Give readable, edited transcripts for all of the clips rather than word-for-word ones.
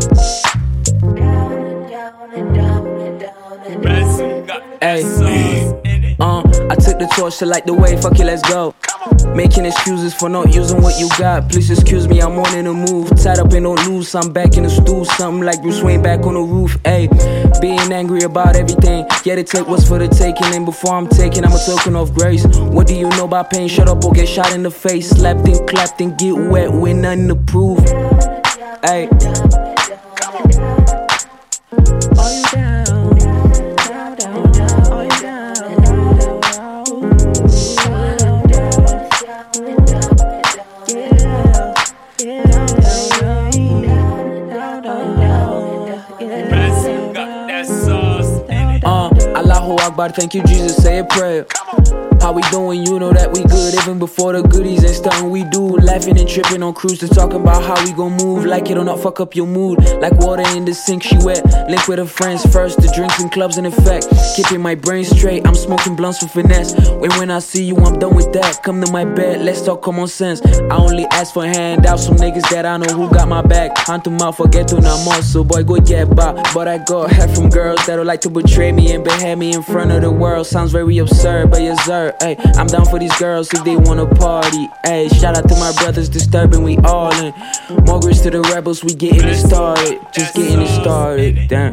Ay, I took the torch to light the way, fuck it, let's go. Making excuses for not using what you got. Please excuse me, I'm on in the move. Tied up and don't lose, I'm back in the stool. Something like Bruce Wayne back on the roof. Ayy, being angry about everything. Yeah, the take what's for the taking. And before I'm taking, I'm a token of grace. What do you know about pain? Shut up or get shot in the face. Slapped and clapped and get wet with nothing to prove. Ayy. Are you down? Allahu Akbar, thank you Jesus, say a prayer. How we doing? You know that we good even before the goodies and stuff we do. Laughing and tripping on cruise to talking about how we gon' move. Like it or not, fuck up your mood. Like water in the sink, she wet. Link with her friends first, the drinks and clubs in effect. Keeping my brain straight, I'm smoking blunts with finesse. When I see you, I'm done with that. Come to my bed, let's talk common sense. I only ask for handouts, some niggas that I know who got my back. Hand to mouth, forget to not more, so boy go get by. But I got help from girls that'll like to betray me and behead me in front of the world. Sounds very absurd, but yes sir. Ay, I'm down for these girls if they wanna party. Ay, shout out to my brothers disturbing, we all in. More grits to the rebels, we getting it started. Just getting it started, damn.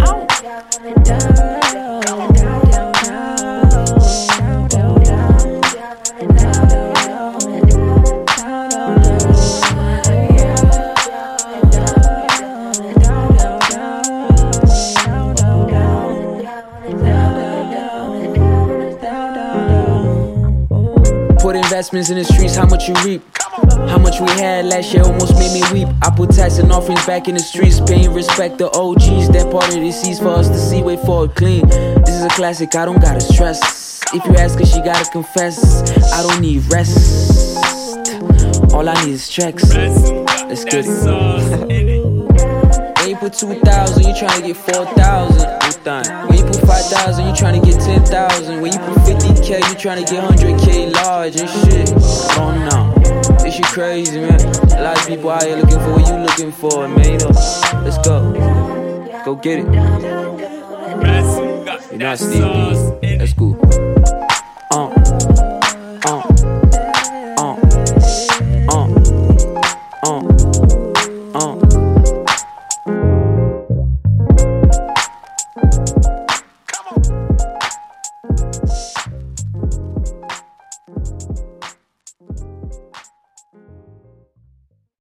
Put investments in the streets, how much you reap? How much we had last year almost made me weep. I put tax and offerings back in the streets, paying respect to OGs. That part of the seas for us to see, way forward clean. This is a classic, I don't gotta stress. If you ask her, she gotta confess. I don't need rest. All I need is checks. Let's get it. When you put 2,000, you tryna get 4,000. When you put 5,000, you tryna get 10,000. When you put 50K, you tryna get 100K large and shit. I don't know. This shit crazy, man. A lot of people out here looking for what you looking for, man. You know, let's go. Go get it. You know, Steve D. Let's go.